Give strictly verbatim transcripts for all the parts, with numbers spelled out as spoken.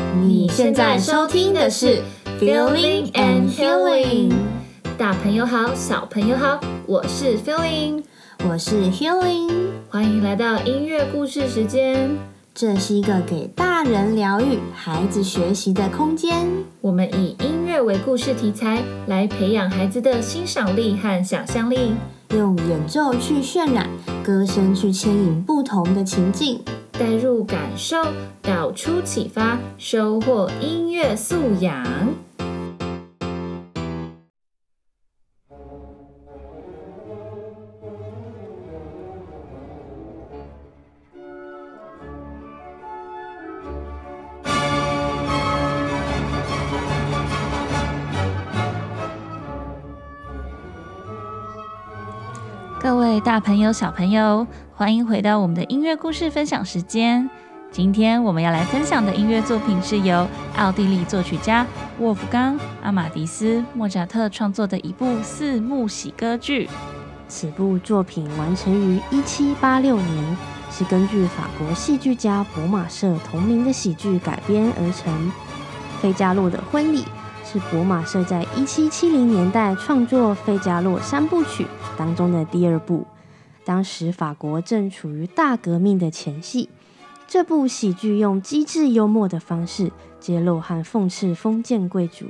你现在收听的是 Feeling and Healing。 大朋友好，小朋友好，我是 Feeling， 我是 Healing， 欢迎来到音乐故事时间。 这是一个给大人疗愈、孩子学习的空间。 我们以音乐为故事题材，来培养孩子的欣赏力和想象力， 用演奏去渲染，歌声去牵引不同的情境， 带入感受，导出启发，收获音乐素养。各位大朋友小朋友，欢迎回到我们的音乐故事分享时间。今天我们要来分享的音乐作品是由奥地利作曲家沃夫冈·阿马迪斯·莫扎特创作的一部四幕喜歌剧。 此部作品完成于一七八六年，是根据法国戏剧家博马舍同名的喜剧改编而成。费加洛的婚礼是博马舍在一七七零年代创作《费加洛三部曲》当中的第二部。当时法国正处于大革命的前夕，这部喜剧用机智幽默的方式揭露和讽刺封建贵族。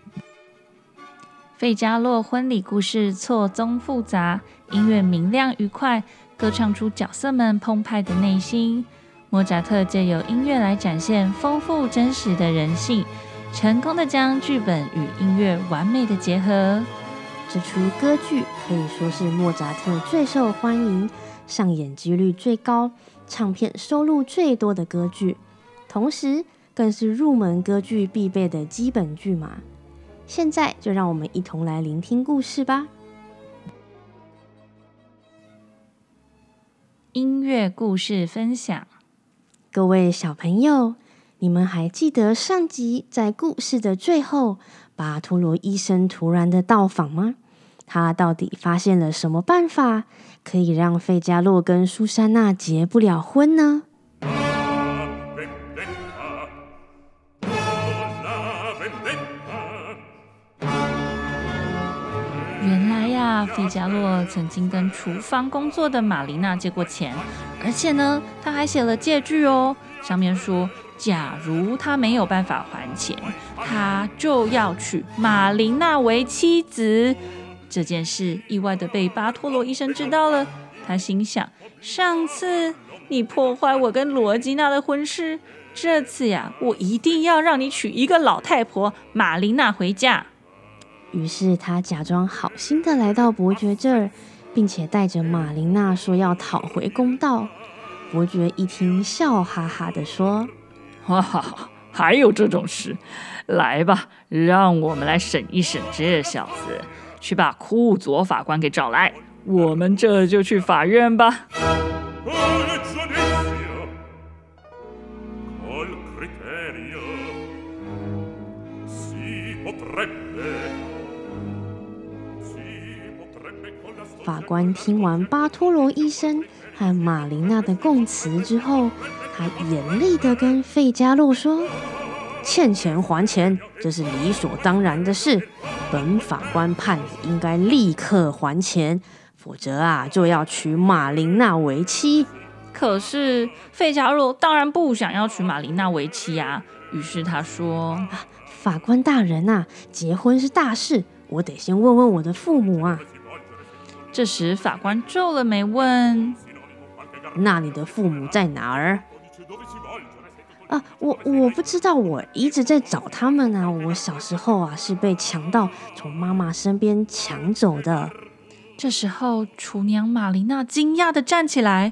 费加洛婚礼故事错综复杂，音乐明亮愉快，歌唱出角色们澎湃的内心。莫扎特借由音乐来展现丰富真实的人性，成功的将剧本与音乐完美的结合。 这出歌剧可以说是莫扎特最受欢迎、上演几率最高、唱片收入最多的歌剧，同时更是入门歌剧必备的基本剧码。现在就让我们一同来聆听故事吧。 音乐故事分享。 各位小朋友，你们还记得上集在故事的最后，巴托罗医生突然的到访吗？他到底发现了什么办法，可以让费加洛跟苏珊娜结不了婚呢？ 原来呀，费加洛曾经跟厨房工作的玛丽娜借过钱，而且呢，他还写了借据哦，上面说，假如他没有办法还钱，他就要娶玛琳娜为妻子。这件事意外的被巴托罗医生知道了，他心想，上次你破坏我跟罗吉娜的婚事，这次呀，我一定要让你娶一个老太婆玛琳娜回家。 于是他假装好心的来到伯爵这儿，并且带着玛琳娜说要讨回公道。伯爵一听，笑哈哈的说， 哈哈，还有这种事？来吧，让我们来审一审这小子，去把库佐法官给找来，我们这就去法院吧。 法官听完巴托罗医生和玛琳娜的供词之后，他严厉的跟费加洛说，欠钱还钱，这是理所当然的事。本法官判你应该立刻还钱，否则啊就要娶玛琳娜为妻。 可是费加洛当然不想要娶玛琳娜为妻啊，于是他说、啊、 法官大人啊，结婚是大事，我得先问问我的父母啊。 这时法官皱了眉问， 那你的父母在哪儿？啊，我我不知道，我一直在找他们啊。我小时候啊是被强盗从妈妈身边抢走的。 这时候厨娘玛琳娜惊讶地站起来，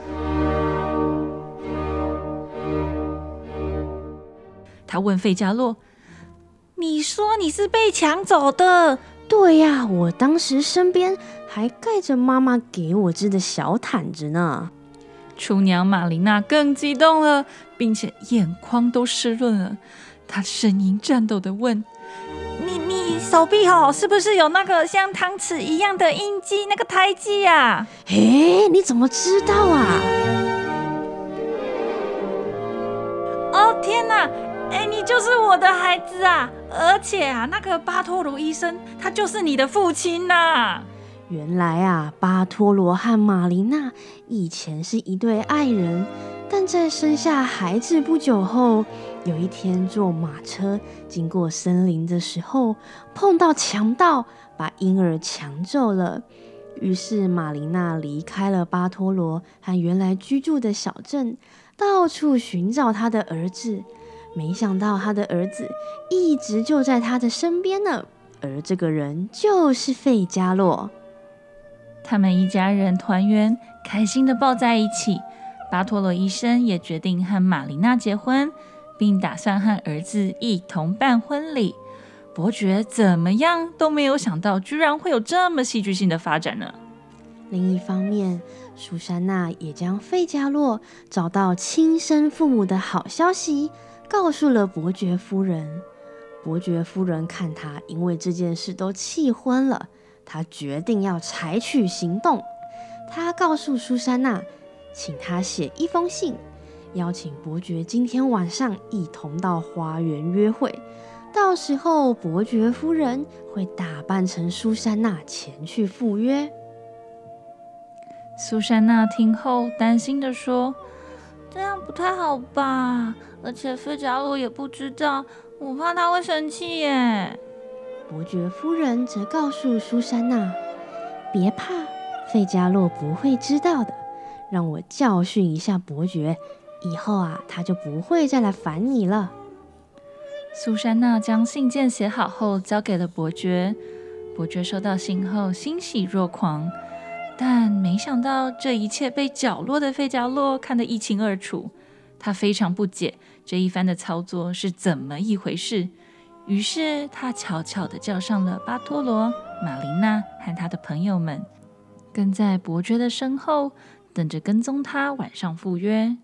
她问费加洛，你说你是被抢走的？ 对呀、啊，我当时身边还盖着妈妈给我织的小毯子呢。 厨娘玛琳娜更激动了，并且眼眶都湿润了。她声音颤抖地问，你你手臂哦，是不是有那个像汤匙一样的印记，那个胎记啊？ 诶，你怎么知道啊？ 哦天哪， 哎，你就是我的孩子啊！而且啊，那个巴托罗医生，他就是你的父亲呐、啊！ 原来啊，巴托罗和玛琳娜以前是一对爱人，但在生下孩子不久后，有一天坐马车经过森林的时候，碰到强盗，把婴儿抢走了。于是玛琳娜离开了巴托罗和原来居住的小镇，到处寻找她的儿子。没想到他的儿子一直就在他的身边呢，而这个人就是费加洛。 他们一家人团圆，开心的抱在一起。巴托罗医生也决定和玛琳娜结婚，并打算和儿子一同办婚礼。伯爵怎么样都没有想到，居然会有这么戏剧性的发展呢。 另一方面，苏珊娜也将费加洛找到亲生父母的好消息告诉了伯爵夫人。伯爵夫人看他因为这件事都气昏了，他决定要采取行动。他告诉苏珊娜，请她写一封信，邀请伯爵今天晚上一同到花园约会。到时候伯爵夫人会打扮成苏珊娜前去赴约。 苏珊娜听后担心地说，这样不太好吧，而且费加洛也不知道，我怕他会生气耶。 伯爵夫人则告诉苏珊娜，别怕，费加洛不会知道的，让我教训一下伯爵，以后啊，他就不会再来烦你了。 苏珊娜将信件写好后交给了伯爵，伯爵收到信后欣喜若狂，但没想到这一切被角落的费加洛看得一清二楚。他非常不解这一番的操作是怎么一回事，于是他悄悄地叫上了巴托罗、玛琳娜和他的朋友们，跟在伯爵的身后，等着跟踪他晚上赴约。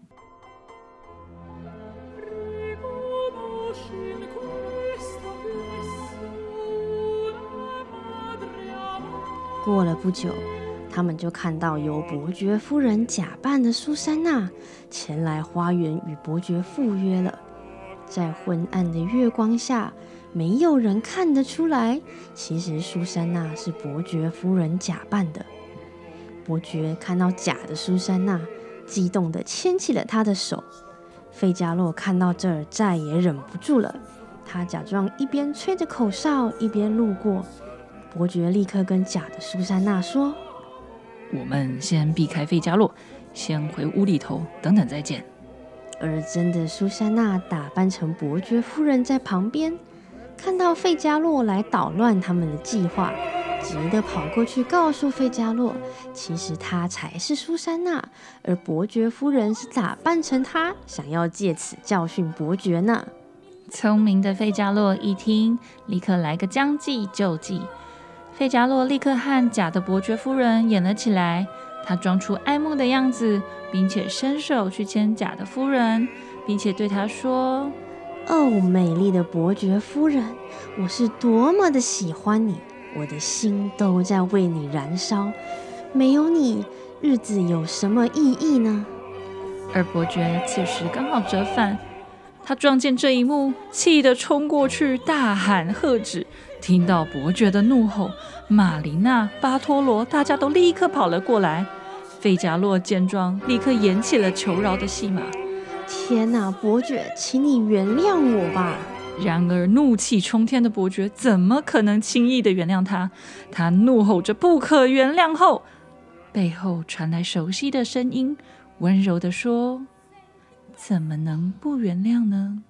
过了不久，他们就看到由伯爵夫人假扮的苏珊娜前来花园与伯爵赴约了。在昏暗的月光下，没有人看得出来，其实苏珊娜是伯爵夫人假扮的。伯爵看到假的苏珊娜，激动地牵起了她的手。费加洛看到这儿，再也忍不住了，他假装一边吹着口哨，一边路过。伯爵立刻跟假的苏珊娜说， 我们先避开费加洛，先回屋里头，等等再见。 而真的苏珊娜打扮成伯爵夫人在旁边，看到费加洛来捣乱他们的计划，急得跑过去告诉费加洛，其实她才是苏珊娜，而伯爵夫人是打扮成她，想要借此教训伯爵呢。 聪明的费加洛一听，立刻来个将计就计。费加洛立刻和假的伯爵夫人演了起来，他装出爱慕的样子，并且伸手去牵假的夫人，并且对她说， 哦，美丽的伯爵夫人，我是多么的喜欢你，我的心都在为你燃烧，没有你，日子有什么意义呢？ 而伯爵此时刚好折返，他撞见这一幕，气得冲过去大喊喝止。听到伯爵的怒吼，玛琳娜、巴托罗大家都立刻跑了过来。费加洛见状，立刻演起了求饶的戏码。 天哪，伯爵，请你原谅我吧。 然而怒气冲天的伯爵怎么可能轻易的原谅他？他怒吼着不可原谅后，背后传来熟悉的声音，温柔地说，怎么能不原谅呢？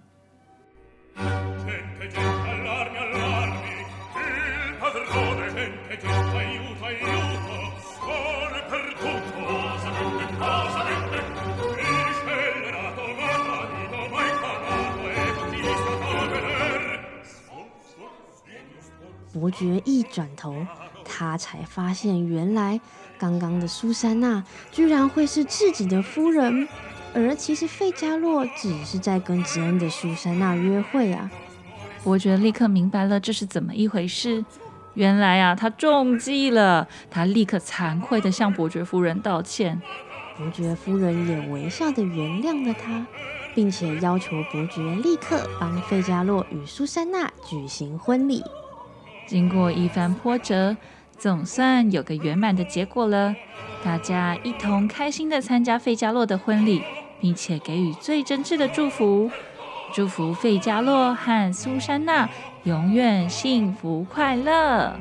伯爵一转头，他才发现原来刚刚的苏珊娜居然会是自己的夫人，而其实费加洛只是在跟真的苏珊娜约会啊。 伯爵立刻明白了这是怎么一回事，原来啊，他中计了。他立刻惭愧地向伯爵夫人道歉。 伯爵夫人也微笑地原谅了他， 并且要求伯爵立刻帮费加洛与苏珊娜举行婚礼。 经过一番波折，总算有个圆满的结果了。大家一同开心地参加费加洛的婚礼，并且给予最真挚的祝福，祝福费加洛和苏珊娜永远幸福快乐。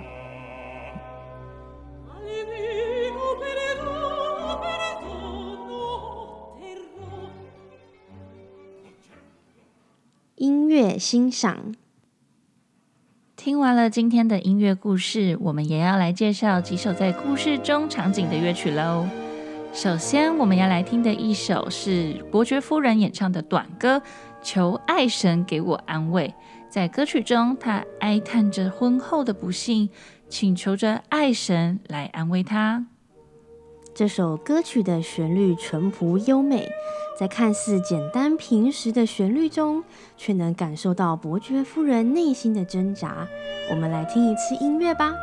音乐欣赏。 听完了今天的音乐故事，我们也要来介绍几首在故事中场景的乐曲喽。首先我们要来听的一首是伯爵夫人演唱的短歌《求爱神给我安慰》。在歌曲中，她哀叹着婚后的不幸，请求着爱神来安慰她。 这首歌曲的旋律淳朴优美，在看似简单平实的旋律中，却能感受到伯爵夫人内心的挣扎。我们来听一次音乐吧。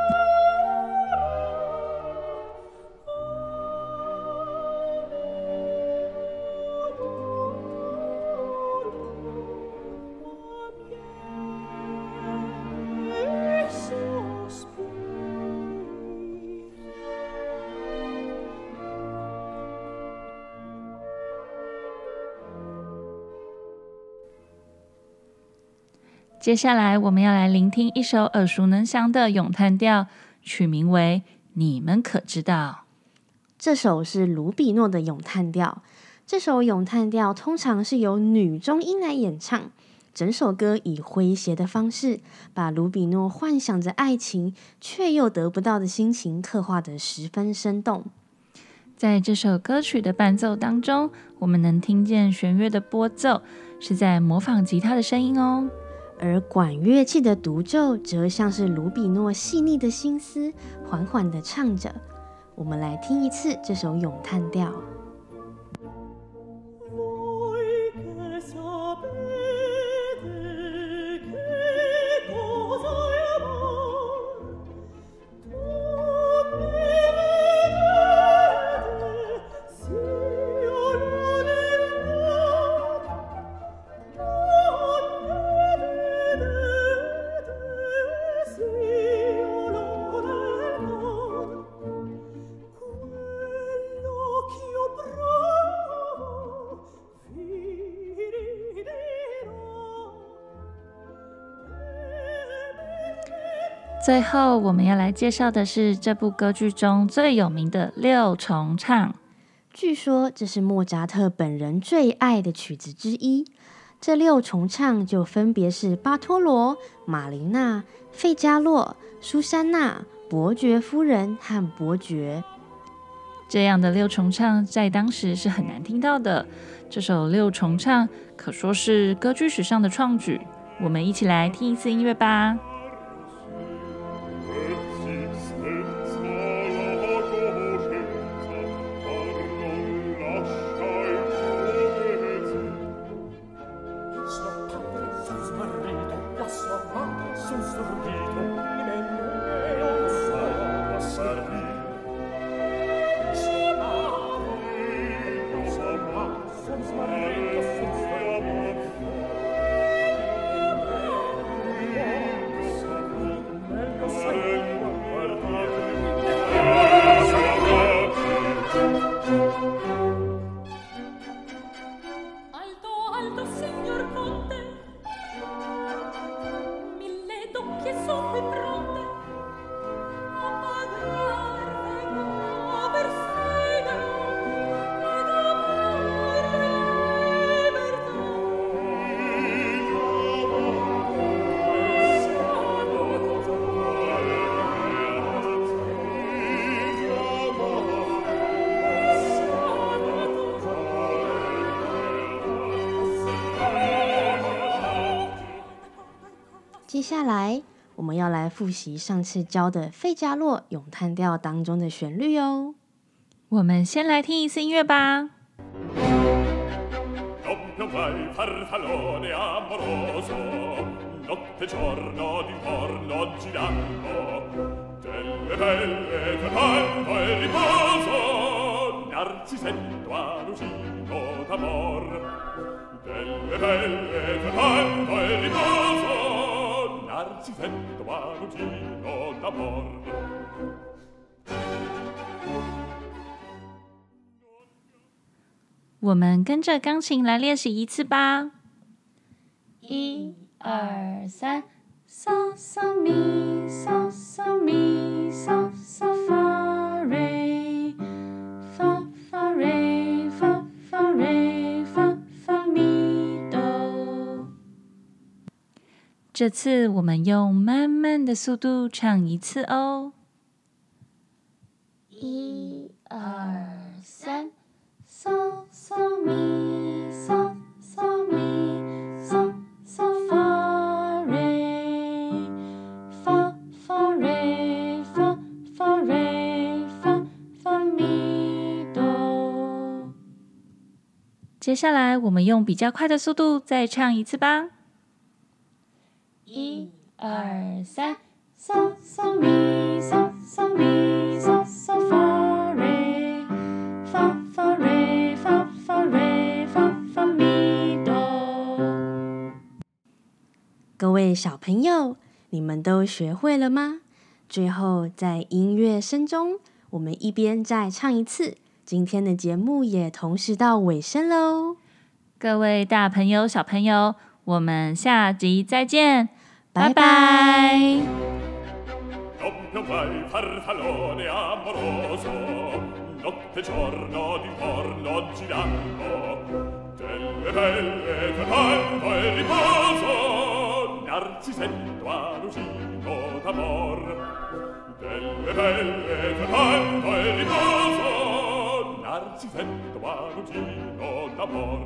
接下来我们要来聆听一首耳熟能详的咏叹调，取名为《你们可知道》。 这首是卢比诺的咏叹调。这首咏叹调通常是由女中音来演唱，整首歌以诙谐的方式，把卢比诺幻想着爱情却又得不到的心情刻画得十分生动。 在这首歌曲的伴奏当中，我们能听见弦乐的拨奏是在模仿吉他的声音哦。 而管乐器的独奏则像是卢比诺细腻的心思，缓缓地唱着。我们来听一次这首咏叹调。 最后我们要来介绍的是这部歌剧中最有名的六重唱。 据说这是莫扎特本人最爱的曲子之一。这六重唱就分别是巴托罗、玛琳娜、费加洛、苏珊娜、伯爵夫人和伯爵。 这样的六重唱在当时是很难听到的。这首六重唱可说是歌剧史上的创举。我们一起来听一次音乐吧。 接下来我们要来复习上次教的费加洛咏叹调当中的旋律哦。 我们先来听一次音乐吧。 Delle belle che canto e riposo Narcisetto arrugino d'amor, delle belle tanto e riposo, Narcisetto arrugino d'amor. 我们跟着钢琴来练习一次吧。一、二、三。嗦嗦咪嗦嗦咪嗦嗦发瑞发发瑞发发瑞发发咪哆。这次我们用慢慢的速度唱一次哦。一二三，嗦嗦咪嗦嗦咪嗦嗦发瑞。接下来，我们用比较快的速度再唱一次吧。一、二、三，嗦嗦咪嗦嗦咪嗦嗦发瑞发发瑞发发瑞发发咪哆。 各位小朋友，你们都学会了吗？最后，在音乐声中，我们一边再唱一次。今天的节目也同时到尾声喽， 各位大朋友、小朋友，我们下集再见，拜拜。 Narcisetto arrugino d'amor, delle belle tanto e riposo, Narcisetto arrugino d'amor.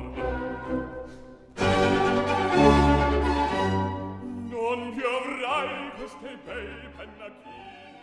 Non piovrai queste bei pennacchini